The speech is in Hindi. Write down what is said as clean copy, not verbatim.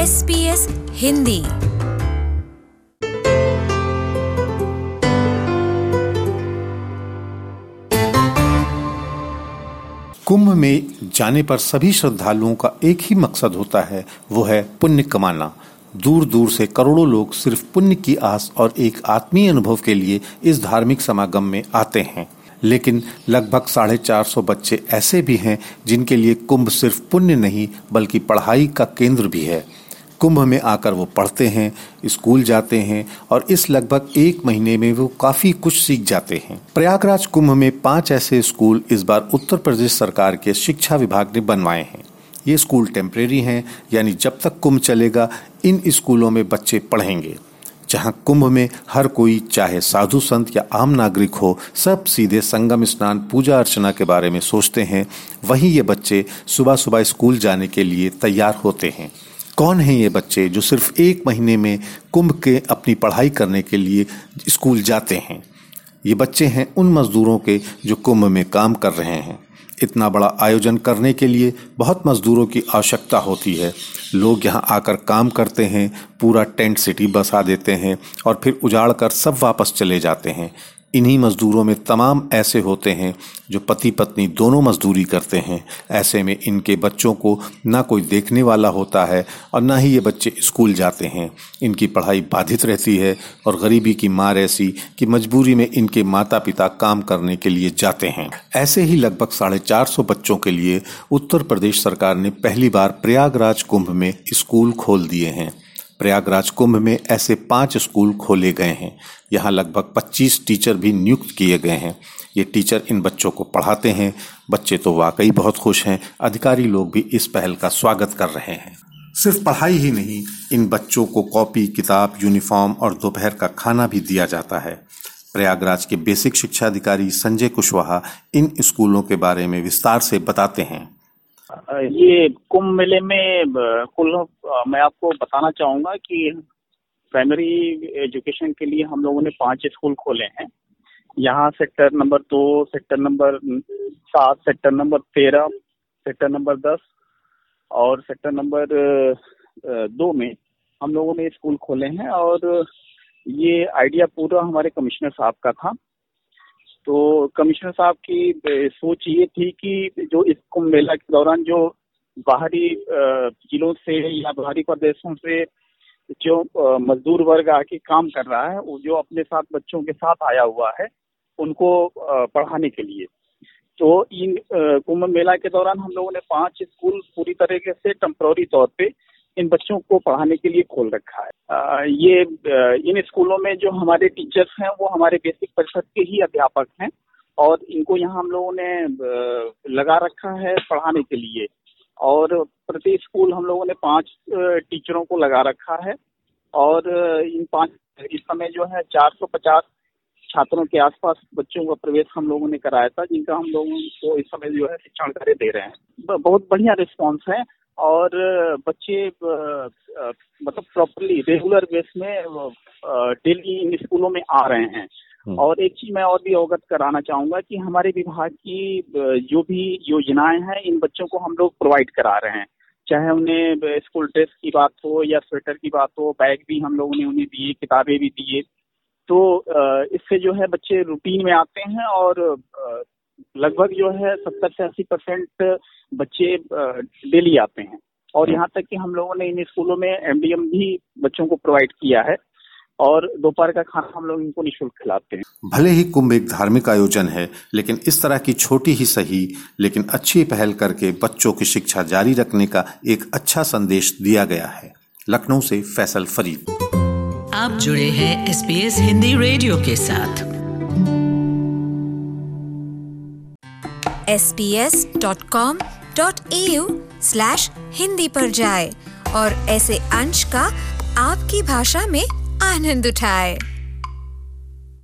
SBS हिंदी। कुंभ में जाने पर सभी श्रद्धालुओं का एक ही मकसद होता है, वो है पुण्य कमाना। दूर दूर से करोड़ों लोग सिर्फ पुण्य की आस और एक आत्मीय अनुभव के लिए इस धार्मिक समागम में आते हैं। लेकिन लगभग 450 बच्चे ऐसे भी हैं जिनके लिए कुंभ सिर्फ पुण्य नहीं बल्कि पढ़ाई का केंद्र भी है। कुंभ में आकर वो पढ़ते हैं, स्कूल जाते हैं और इस लगभग 1 महीने में वो काफी कुछ सीख जाते हैं। प्रयागराज कुंभ में 5 ऐसे स्कूल इस बार उत्तर प्रदेश सरकार के शिक्षा विभाग ने बनवाए हैं। ये स्कूल टेम्परेरी हैं, यानी जब तक कुंभ चलेगा इन स्कूलों में बच्चे पढ़ेंगे। जहां कुंभ में हर कोई, चाहे साधु संत या आम नागरिक हो, सब सीधे संगम स्नान, पूजा अर्चना के बारे में सोचते हैं। वहीं ये बच्चे सुबह सुबह स्कूल जाने के लिए तैयार होते हैं। कौन हैं ये बच्चे जो सिर्फ 1 महीने में कुंभ के अपनी पढ़ाई करने के लिए स्कूल जाते हैं? ये बच्चे हैं उन मजदूरों के जो कुंभ में काम कर रहे हैं। इतना बड़ा आयोजन करने के लिए बहुत मजदूरों की आवश्यकता होती है। लोग यहाँ आकर काम करते हैं, पूरा टेंट सिटी बसा देते हैं और फिर उजाड़ कर सब वापस चले जाते हैं। इन्हीं मजदूरों में तमाम ऐसे होते हैं जो पति पत्नी दोनों मजदूरी करते हैं। ऐसे में इनके बच्चों को ना कोई देखने वाला होता है और ना ही ये बच्चे स्कूल जाते हैं। इनकी पढ़ाई बाधित रहती है और गरीबी की मार ऐसी कि मजबूरी में इनके माता पिता काम करने के लिए जाते हैं। ऐसे ही लगभग 450 बच्चों के लिए उत्तर प्रदेश सरकार ने पहली बार प्रयागराज कुंभ में स्कूल खोल दिए हैं। प्रयागराज कुंभ में ऐसे 5 स्कूल खोले गए हैं। यहाँ लगभग 25 टीचर भी नियुक्त किए गए हैं। ये टीचर इन बच्चों को पढ़ाते हैं। बच्चे तो वाकई बहुत खुश हैं। अधिकारी लोग भी इस पहल का स्वागत कर रहे हैं। सिर्फ पढ़ाई ही नहीं, इन बच्चों को कॉपी, किताब, यूनिफॉर्म और दोपहर का खाना भी दिया जाता है। प्रयागराज के बेसिक शिक्षा अधिकारी संजय कुशवाहा इन स्कूलों के बारे में विस्तार से बताते हैं। ये कुंभ मेले में कुल मैं आपको बताना चाहूंगा कि प्राइमरी एजुकेशन के लिए हम लोगों ने 5 स्कूल खोले हैं। यहाँ sector number 2, sector number 7, sector number 13, sector number 10 और सेक्टर नंबर 2 में हम लोगों ने स्कूल खोले हैं। और ये आइडिया पूरा हमारे कमिश्नर साहब का था। तो कमिश्नर साहब की सोच ये थी कि जो इस कुंभ मेला के दौरान जो बाहरी जिलों से या बाहरी प्रदेशों से जो मजदूर वर्ग आके काम कर रहा है, वो जो अपने साथ बच्चों के साथ आया हुआ है, उनको पढ़ाने के लिए। तो इन कुंभ मेला के दौरान हम लोगों ने 5 स्कूल पूरी तरीके से टेम्पररी तौर पे इन बच्चों को पढ़ाने के लिए खोल रखा है। ये इन स्कूलों में जो हमारे टीचर्स हैं वो हमारे बेसिक परिषद के ही अध्यापक हैं और इनको यहाँ हम लोगों ने लगा रखा है पढ़ाने के लिए। और प्रति स्कूल हम लोगों ने 5 टीचरों को लगा रखा है। और इन 5 इस समय जो है 450 छात्रों के आसपास बच्चों का प्रवेश हम लोगों ने कराया था, जिनका हम लोगों को इस समय जो है शिक्षण कार्य दे रहे हैं। बहुत बढ़िया रिस्पॉन्स है और बच्चे मतलब प्रॉपरली रेगुलर बेस में डेली इन स्कूलों में आ रहे हैं। और एक चीज मैं और भी अवगत कराना चाहूंगा कि हमारे विभाग की जो भी योजनाएं हैं इन बच्चों को हम लोग प्रोवाइड करा रहे हैं। चाहे उन्हें स्कूल ड्रेस की बात हो या स्वेटर की बात हो, बैग भी हम लोगों ने उन्हें दिए, किताबें भी दिए। तो इससे जो है बच्चे रूटीन में आते हैं और लगभग जो है 70 से 80% बच्चे डेली आते हैं। और यहाँ तक कि हम लोगों ने इन स्कूलों में MDM भी बच्चों को प्रोवाइड किया है और दोपहर का खाना हम लोग इनको निःशुल्क खिलाते हैं। भले ही कुंभ एक धार्मिक आयोजन है, लेकिन इस तरह की छोटी ही सही लेकिन अच्छी पहल करके बच्चों की शिक्षा जारी रखने का एक अच्छा संदेश दिया गया है। लखनऊ से फैसल फरीद। आप जुड़े हैं SBS हिंदी रेडियो के साथ। sbs.com.au/हिंदी पर जाएं और ऐसे अंश का आपकी भाषा में आनंद उठाएं।